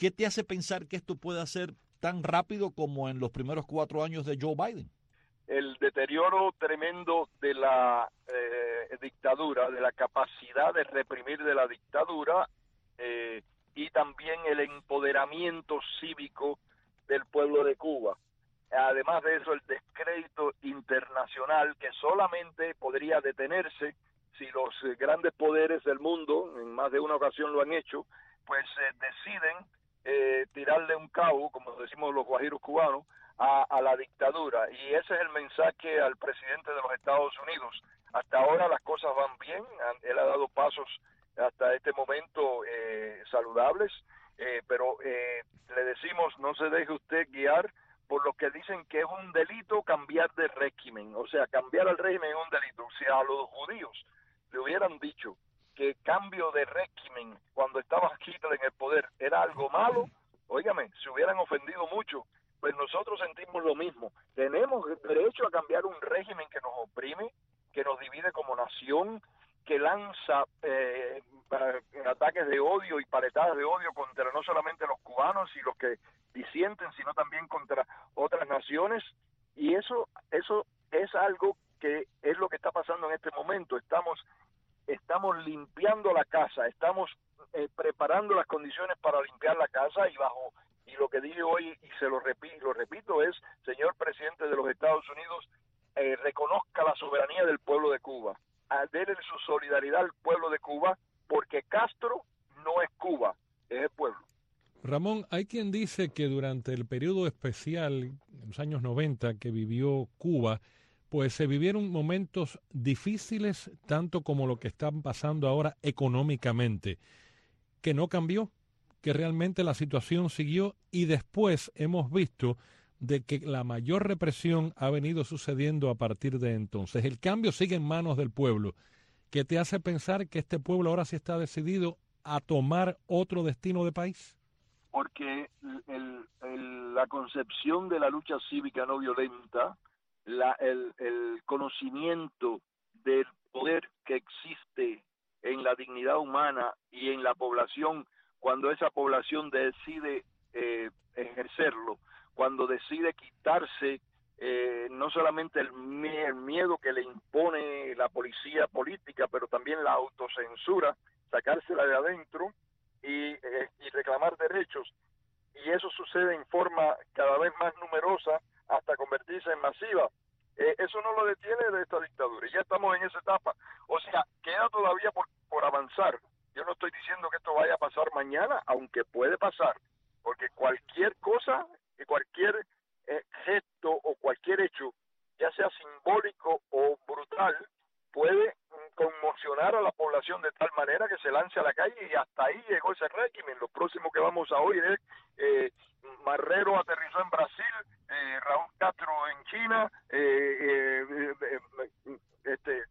¿Qué te hace pensar que esto puede ser tan rápido como en los primeros cuatro años de Joe Biden? El deterioro tremendo de la eh, dictadura, de la capacidad de reprimir de la dictadura eh, y también el empoderamiento cívico del pueblo de Cuba. Además de eso, el descrédito internacional que solamente podría detenerse si los eh, grandes poderes del mundo, en más de una ocasión lo han hecho, pues eh, deciden eh, tirarle un cabo, como decimos los guajiros cubanos, a, a la dictadura. Y ese es el mensaje al presidente de los Estados Unidos. Hasta ahora las cosas van bien, él ha dado pasos hasta este momento eh, saludables, eh, pero eh, le decimos, no se deje usted guiar por lo que dicen que es un delito cambiar de régimen. O sea, cambiar el régimen es un delito. Si a los judíos le hubieran dicho que cambio de régimen cuando estaba Hitler en el poder era algo malo, óigame, se hubieran ofendido mucho. Pues nosotros sentimos lo mismo. Tenemos derecho a cambiar un régimen que nos oprime, que nos divide como nación, que lanza eh, ataques de odio y paletadas de odio contra no solamente los cubanos y los que disienten, sino también contra otras naciones. Y eso, eso es algo que es lo que está pasando en este momento. Estamos estamos limpiando la casa, estamos eh, preparando las condiciones para limpiar la casa y bajo y lo que dije hoy y se lo repito, lo repito es, señor presidente de los Estados Unidos, eh, reconozca la soberanía del pueblo de Cuba, déle su solidaridad al pueblo de Cuba, porque Castro no es Cuba, es el pueblo. Ramón, hay quien dice que durante el periodo especial, en los años noventa, que vivió Cuba, pues se vivieron momentos difíciles, tanto como lo que están pasando ahora económicamente, que no cambió, que realmente la situación siguió y después hemos visto de que la mayor represión ha venido sucediendo a partir de entonces. El cambio sigue en manos del pueblo, que te hace pensar que este pueblo ahora sí está decidido a tomar otro destino de país. Porque el, el, la concepción de la lucha cívica no violenta, la, el, el conocimiento del poder que existe en la dignidad humana y en la población, cuando esa población decide eh, ejercerlo, cuando decide quitarse eh, no solamente el, el miedo que le impone la policía política, pero también la autocensura, sacársela de adentro y, eh, y reclamar derechos. Y eso sucede en forma cada vez más numerosa hasta convertirse en masiva. Eh, eso no lo detiene de esta dictadura y ya estamos en esa etapa. O sea, queda todavía por, por avanzar. Yo no estoy diciendo que esto vaya a pasar mañana, aunque puede pasar, porque cualquier cosa, cualquier eh, gesto o cualquier hecho, ya sea simbólico o brutal, puede conmocionar a la población de tal manera que se lance a la calle y hasta ahí llegó ese régimen. Lo próximo que vamos a oír es eh, Marrero aterrizó en Brasil, eh, Raúl Castro en China, eh, eh, eh, este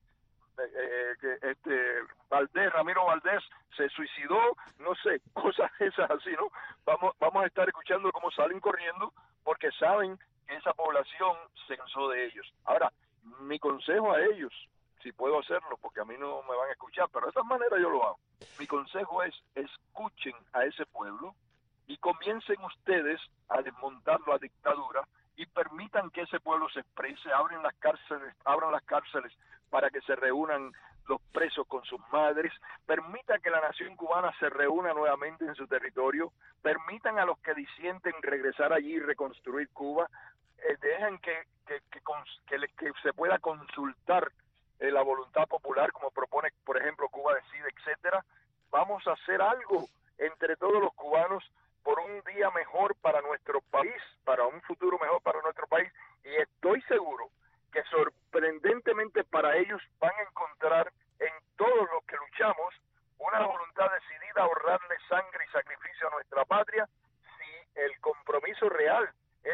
eh, eh, este Valdés, Ramiro Valdés se suicidó, no sé, cosas esas así, ¿no? Vamos, vamos a estar escuchando cómo salen corriendo porque saben que esa población se cansó de ellos. Ahora, mi consejo a ellos, si puedo hacerlo, porque a mí no me van a escuchar, pero de esta manera yo lo hago. Mi consejo es, escuchen a ese pueblo y comiencen ustedes a desmontar la dictadura y permitan que ese pueblo se exprese, abren las cárceles, abran las cárceles para que se reúnan los presos con sus madres, permitan que la nación cubana se reúna nuevamente en su territorio, permitan a los que disienten regresar allí y reconstruir Cuba, eh, dejen que, que, que, que, que se pueda consultar eh, la voluntad popular, como propone, por ejemplo, Cuba Decide, etcétera. Vamos a hacer algo entre todos los cubanos por un día mejor para nuestro país, para un futuro mejor para nuestro país, y estoy seguro que sorprendentemente para ellos van a encontrar en todos los que luchamos una voluntad decidida a ahorrarle sangre y sacrificio a nuestra patria si el compromiso real es determinar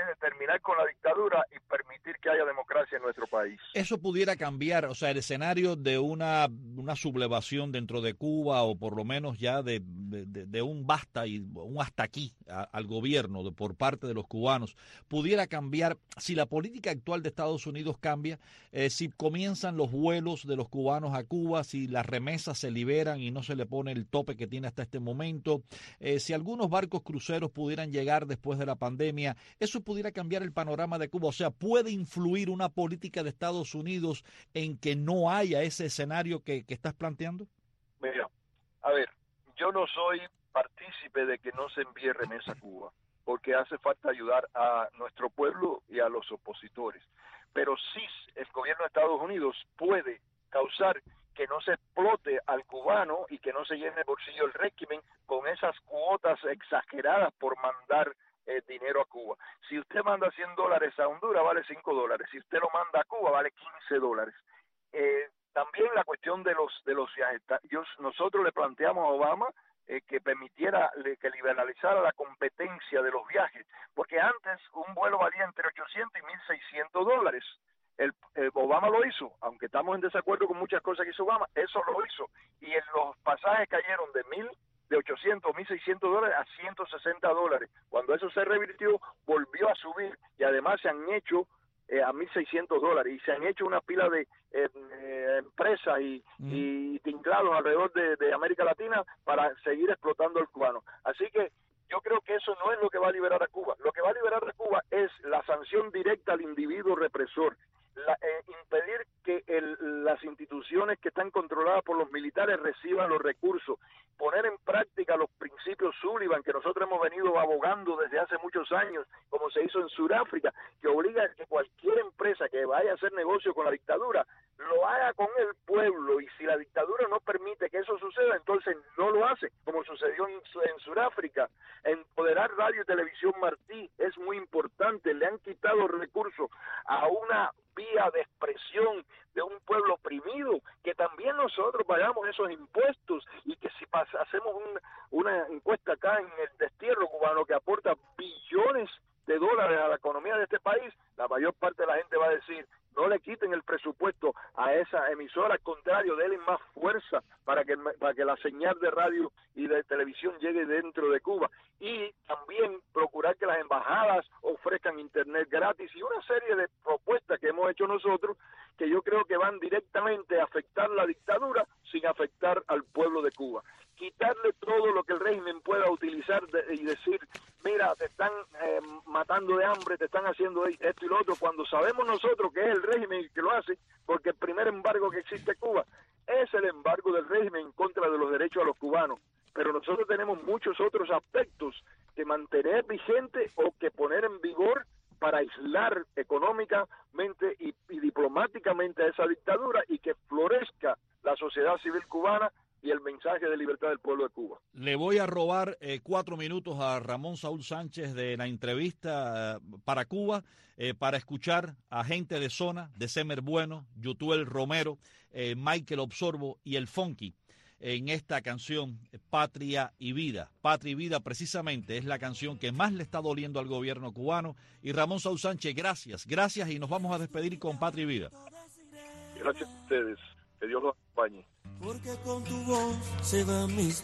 terminar con la dictadura y permitir que haya democracia en nuestro país. Eso pudiera cambiar, o sea, el escenario de una, una sublevación dentro de Cuba, o por lo menos ya de, de, de un basta y un hasta aquí a, al gobierno de, por parte de los cubanos, pudiera cambiar si la política actual de Estados Unidos cambia, eh, si comienzan los vuelos de los cubanos a Cuba, si las remesas se liberan y no se le pone el tope que tiene hasta este momento, eh, si algunos barcos cruceros pudieran llegar después de la pandemia, eso pudiera cambiar el panorama de Cuba. O sea, ¿puede influir una política de Estados Unidos en que no haya ese escenario que, que estás planteando? Mira, a ver, yo no soy partícipe de que no se envíe remesa a Cuba, porque hace falta ayudar a nuestro pueblo y a los opositores. Pero sí, el gobierno de Estados Unidos puede causar que no se explote al cubano y que no se llene el bolsillo el régimen con esas cuotas exageradas por mandar eh, dinero a Cuba. Si usted manda cien dólares a Honduras, vale cinco dólares. Si usted lo manda a Cuba, vale quince dólares. Eh, también la cuestión de los de los viajes. Yo, nosotros le planteamos a Obama eh, que permitiera, le, que liberalizara la competencia de los viajes, porque antes un vuelo valía entre ochocientos y mil seiscientos dólares. El, el Obama lo hizo, aunque estamos en desacuerdo con muchas cosas que hizo Obama, eso lo hizo, y en los pasajes cayeron de mil, de ochocientos, mil seiscientos dólares a ciento sesenta dólares. Cuando eso se revirtió, volvió a subir, y además se han hecho eh, a mil seiscientos dólares, y se han hecho una pila de eh, eh, empresas y, mm. y tinklados alrededor de, de América Latina para seguir explotando al cubano. Así que yo creo que eso no es lo que va a liberar a Cuba. Lo que va a liberar a Cuba es la sanción directa al individuo represor. La, eh, impedir que el, las instituciones que están controladas por los militares reciban los recursos, poner en práctica los principios Sullivan que nosotros hemos venido abogando desde hace muchos años, como se hizo en Sudáfrica, que obliga a que cualquier empresa que vaya a hacer negocio con la dictadura lo haga con el pueblo, y si la dictadura no permite que eso suceda, entonces no lo hace, como sucedió en, en Sudáfrica. Empoderar Radio y Televisión Martí es muy importante. Le han quitado recursos a una vía de expresión de un pueblo oprimido, que también nosotros pagamos esos impuestos, y que si pas, hacemos un, una encuesta acá en el destierro cubano que aporta billones de dólares a la economía de este país, la mayor parte de la gente va a decir: no le quiten el presupuesto a esa emisora, al contrario, denle más fuerza para que, para que la señal de radio y de televisión llegue dentro de Cuba. Y también procurar que las embajadas ofrezcan internet gratis, y una serie de propuestas que hemos hecho nosotros, que yo creo que van directamente a afectar la dictadura sin afectar al pueblo de Cuba. Quitarle todo lo que el régimen pueda utilizar de, y decir: mira, te están eh, matando de hambre, te están haciendo esto y lo otro, cuando sabemos nosotros que es el régimen el que lo hace, porque el primer embargo que existe en Cuba es el embargo del régimen en contra de los derechos a los cubanos. Pero nosotros tenemos muchos otros aspectos que mantener vigente o que poner en vigor para aislar económicamente y, y diplomáticamente a esa dictadura, y que florezca la sociedad civil cubana y el mensaje de libertad del pueblo de Cuba. Le voy a robar eh, cuatro minutos a Ramón Saúl Sánchez de la entrevista eh, para Cuba, eh, para escuchar a gente de zona, de Semer Bueno, Yutuel Romero, eh, Michael Obsorbo y el Funky, en esta canción Patria y Vida. Patria y Vida precisamente es la canción que más le está doliendo al gobierno cubano. Y Ramón Saúl Sánchez, gracias, gracias, y nos vamos a despedir con Patria y Vida. Gracias a ustedes, que Dios los acompañe. Porque con tu voz se van mis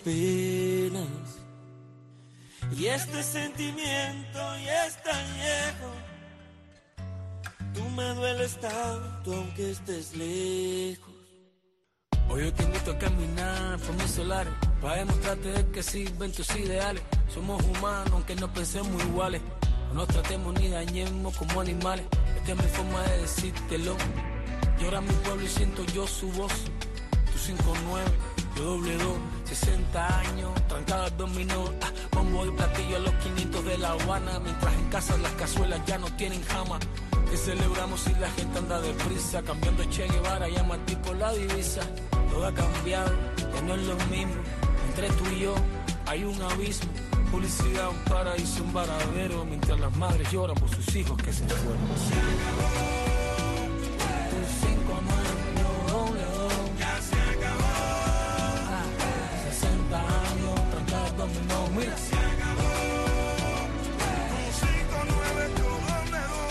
penas, y este sentimiento ya es tan viejo. Tú me dueles tanto aunque estés lejos. Hoy yo te invito a caminar por mis solares, para demostrarte que sirven tus ideales. Somos humanos aunque no pensemos iguales, no nos tratemos ni dañemos como animales. Esta es mi forma de decírtelo. Llora mi pueblo y siento yo su voz. Tú cinco nueve, yo doble dos, sesenta años, trancada al dominó. Ah, bombo y platillo a los quinientos de La Habana, mientras en casa las cazuelas ya no tienen jama. Que celebramos si la gente anda deprisa, cambiando Che Guevara, llama al tipo la divisa. Todo ha cambiado, ya no es lo mismo. Entre tú y yo hay un abismo. Publicidad, un paraíso, un varadero, mientras las madres lloran por sus hijos que se fueron. Se acabó. cinco nueve, yo doble dos. Ya se acabó. Ah, sesenta años, trancada dominó. Mira. Se acabó. cinco nueve, yo doble dos.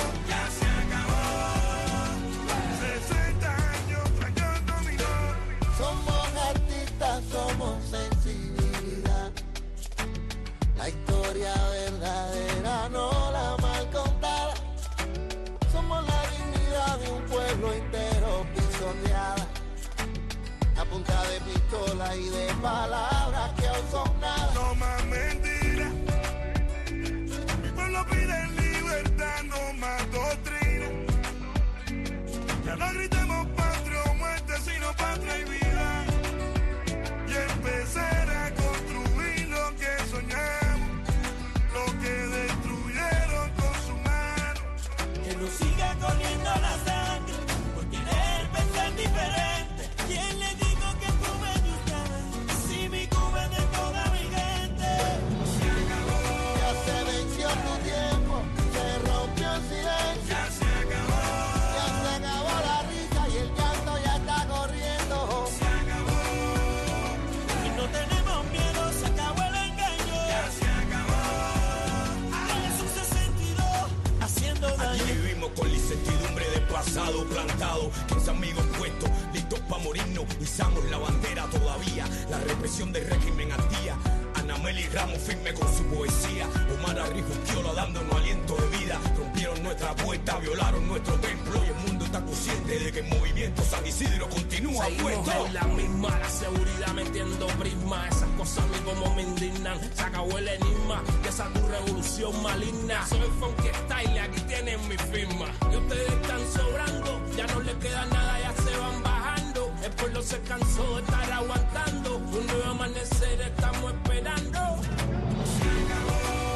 pueblo entero pisoteada, a punta de pistola y de palabras que hoy son nada. No más mentiras, mi pueblo pide libertad, no más doctrina. Ya no gritemos patria o muerte, sino patria y vida, y empezar a construir lo que soñamos, lo que destruyeron con su mano. Que no siga corriendo la sangre por querer pensar diferente. ¿Quién le dijo que Cuba es de ustedes? Si mi Cuba es de toda mi gente. Se acabó. Ya se venció tu tiempo, se rompió el silencio. Ya se acabó. Ya se acabó la risa y el llanto ya está corriendo. Se acabó. Y no tenemos miedo, se acabó el engaño. Ya se acabó. Es un sesenta y dos haciendo daño. Aquí vivimos con la incertidumbre del pasado plantado, quince amigos puestos, listos para morirnos, izamos la bandera todavía, la represión del régimen al día. Anameli Ramos firme con su poesía, Omar Arrijuquiola dándonos aliento de vida. Rompieron nuestra puerta, violaron nuestro templo y el mundo está consciente de que el movimiento San Isidro continúa Seguimos puesto. en la misma, la seguridad metiendo prisma. Esas cosas a mí como me indignan. Se acabó el enigma de esa tu revolución maligna. Soy Funky Style, aquí tienen mi firma. Y ustedes están sobrando, ya no les queda nada, ya se van bajando. El pueblo se cansó de estar aguantando. Un nuevo amanecer estamos esperando. Se acabó.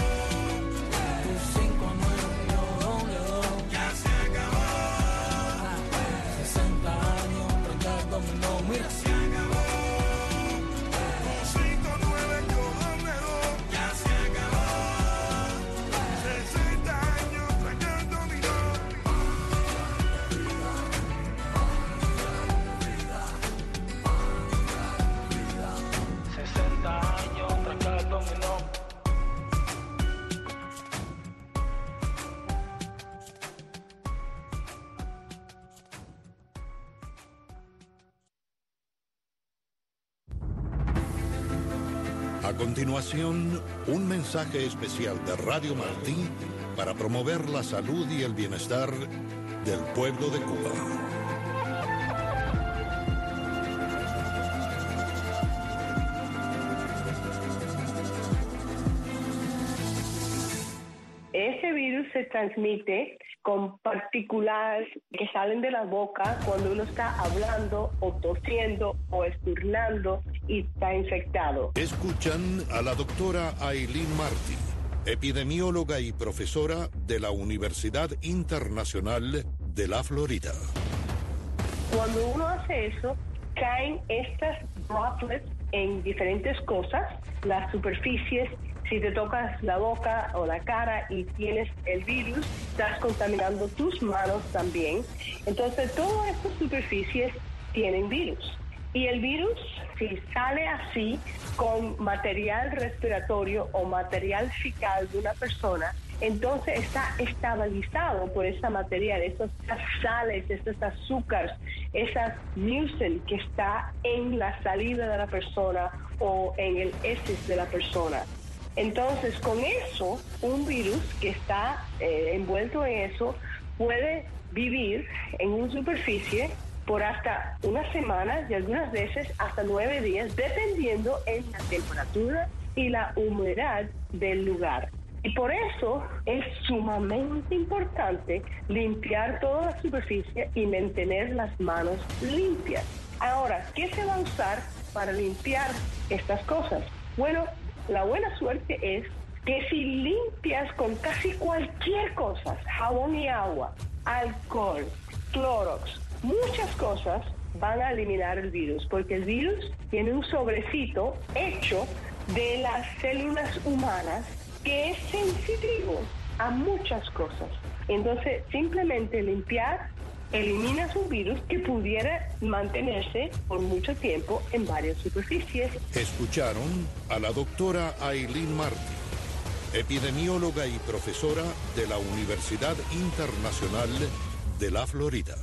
cinco nueve doble dos. Ya se acabó. sesenta años, treinta dominó, mira. Se acabó. cinco nueve doble dos. Ya se acabó. sesenta años trayendo dominó. sesenta años, treinta dominó. A continuación, un mensaje especial de Radio Martí para promover la salud y el bienestar del pueblo de Cuba. Ese virus se transmite con partículas que salen de la boca cuando uno está hablando o tosiendo o esturnando y está infectado. Escuchan a la doctora Aileen Martí, epidemióloga y profesora de la Universidad Internacional de la Florida. Cuando uno hace eso, caen estas droplets en diferentes cosas, las superficies. Si te tocas la boca o la cara y tienes el virus, estás contaminando tus manos también. Entonces, todas estas superficies tienen virus. Y el virus, si sale así con material respiratorio o material fecal de una persona, entonces está estabilizado por ese material, esas sales, esos azúcares, esas mucin que está en la saliva de la persona o en el heces de la persona. Entonces, con eso, un virus que está eh, envuelto en eso puede vivir en una superficie por hasta una semana y algunas veces hasta nueve días, dependiendo en la temperatura y la humedad del lugar. Y por eso es sumamente importante limpiar toda la superficie y mantener las manos limpias. Ahora, ¿qué se va a usar para limpiar estas cosas? Bueno, la buena suerte es que si limpias con casi cualquier cosa, jabón y agua, alcohol, Clorox, muchas cosas van a eliminar el virus, porque el virus tiene un sobrecito hecho de las células humanas que es sensitivo a muchas cosas. Entonces, simplemente limpiar eliminas un virus que pudiera mantenerse por mucho tiempo en varias superficies. Escucharon a la doctora Aileen Martí, epidemióloga y profesora de la Universidad Internacional de la Florida.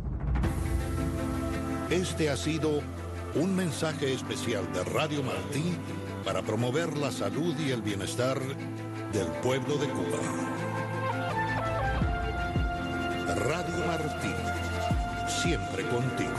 Este ha sido un mensaje especial de Radio Martí para promover la salud y el bienestar del pueblo de Cuba. Radio Martí, siempre contigo.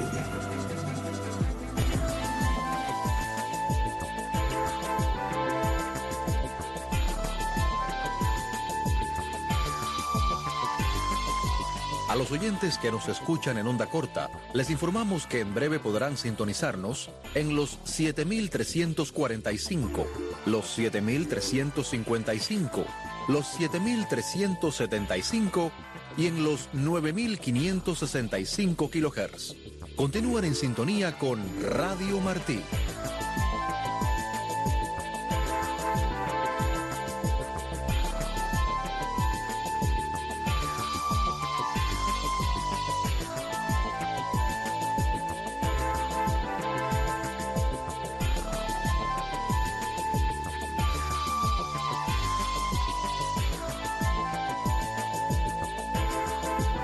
A los oyentes que nos escuchan en onda corta, les informamos que en breve podrán sintonizarnos en los siete mil trescientos cuarenta y cinco, los siete mil trescientos cincuenta y cinco, los siete mil trescientos setenta y cinco y en los nueve mil quinientos sesenta y cinco kilohertz. Continúan en sintonía con Radio Martí.